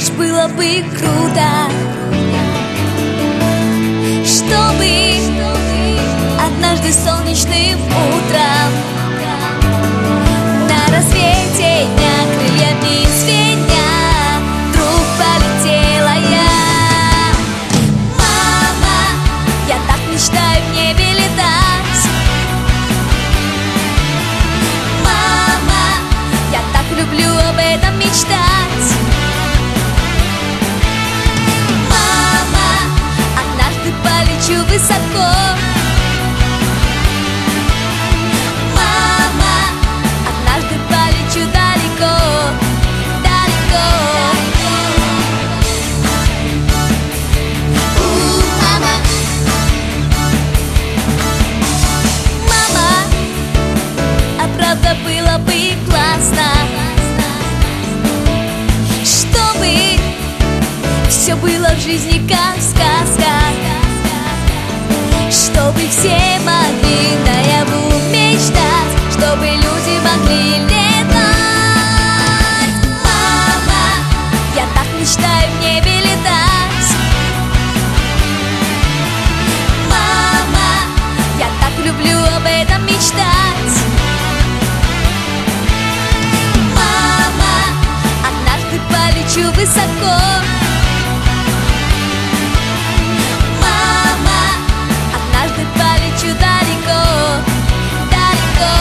Лишь было бы круто, чтобы однажды солнечным утром на рассвете дня, крыльями звеня, вдруг полетела я. Мама, я так мечтаю в небе летать. Мама, я так люблю об этом мечтать. Полечу высоко. Мама, однажды полечу далеко, далеко. Мама, мама, а правда было бы классно, чтобы все было в жизни как сказка. Чтобы все могли наяву мечтать, чтобы люди могли летать. Мама, я так мечтаю в небе летать. Мама, я так люблю об этом мечтать. Мама, однажды полечу высоко. Полечу далеко, далеко.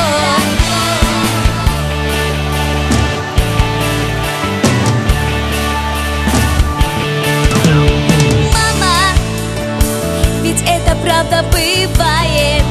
Мама, ведь это правда бывает.